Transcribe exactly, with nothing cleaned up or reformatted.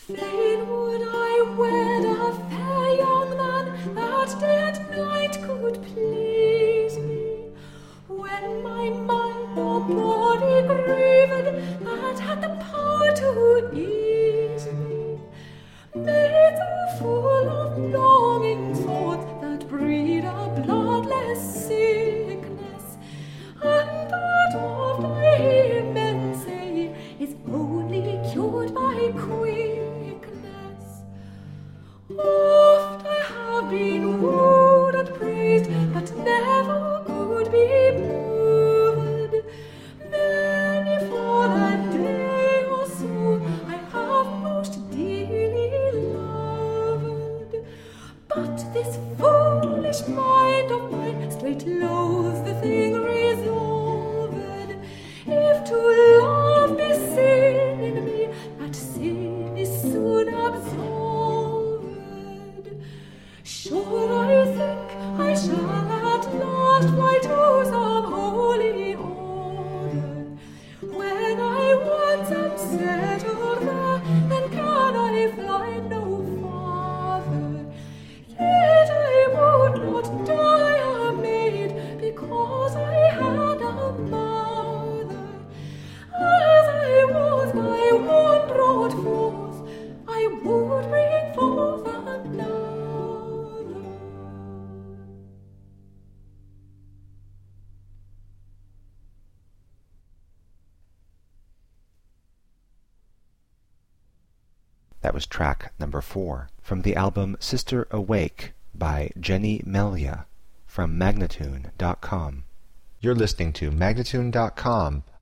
Fain would I wed a fair young man, that day and night could please me. When my mind or body grieved, that had the power to ease me. Made the full of longing thoughts that breed a bloodless sickness, and that oft I hear men say is only cured by quickness. Oft I have been wooed and praised, but never could be moved. Many for that day or so I have most dearly loved. But this foolish mind of mine straight loathes the thing resolved. If to love be sin in me, that sin is soon absolved. Sure I think I shall at last fly to some holy order. When I once am settled there, then can I fly no farther. Yet I would not die a maid, because I had a mother. As I was by one brought forth, I would bring forth another. That was track number four from the album Sister Awake by Jenny Melia from Magnatune dot com. You're listening to Magnatune dot com,